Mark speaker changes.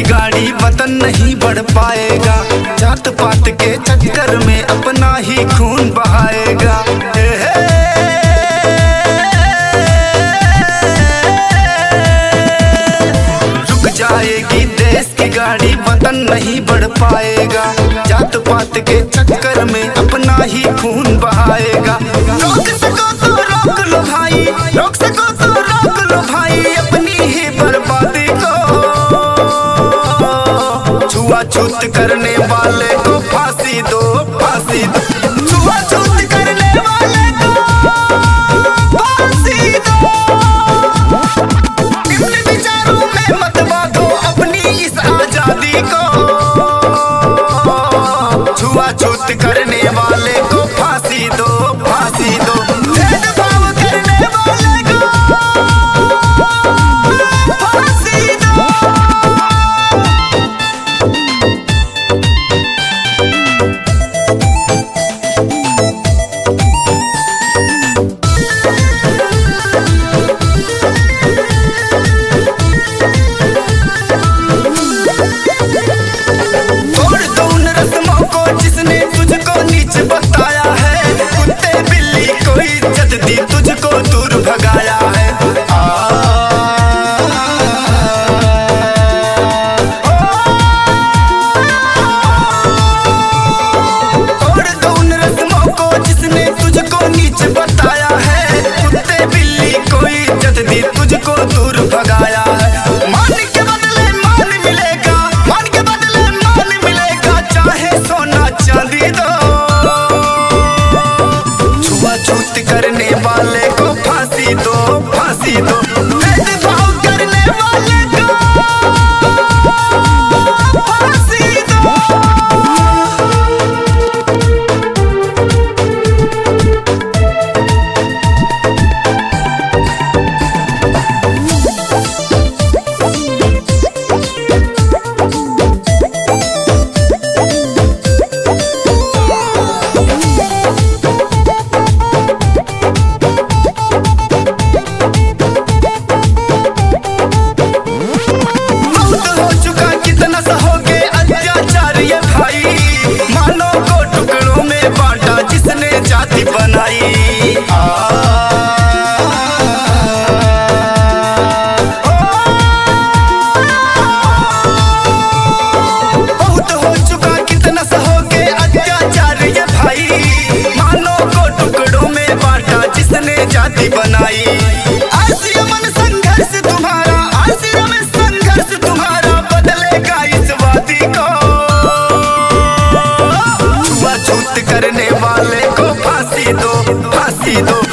Speaker 1: गाड़ी वतन नहीं बढ़ पाएगा। जात पात के चक्कर में अपना ही खून बहाएगा। रुक जाएगी देश की गाड़ी वतन नहीं बढ़ पाएगा। जात पात के चक्कर में अपना ही खून बहाएगा। रोक सको तो रोक लो भाई, रोक सको तो रोक लो भाई अपनी ही बर्बादी को। छुआछूत करने वाले को फांसी दो, फांसी दो। छुआछूत करने वाले को फांसी दो। इन विचारों में मत बांधो अपनी इस आजादी को। छुआछूत करने वाले को फांसी दो, फांसी दो। भेदभाव करने वाले को फांसी दो। तुझको दूर भगाया है। तोड़ दो उन रस्मों को जिसने तुझको नीच बताया है। कुत्ते बिल्ली को इज्जत दी तुझको दूर भगाया है। मान के बदले मान मिलेगा, मान के बदले मान मिलेगा, चाहे सोना चांदी दो। छुआछूत करने वाले को फांसी दो, फांसी दो। भेदभाव करने वाले को फांसी दो। जाति बनाई बहुत हो चुका कितना सहोगे अत्याचार ये भाई। मानव को टुकड़ों में बांटा जिसने जाति बनाई। आरसी रमन संघर्ष तुम्हारा, आरसी रमन संघर्ष तुम्हारा बदलेगा इस वादी को। छुआछूत करने वाले को फांसी दो, फांसी दो।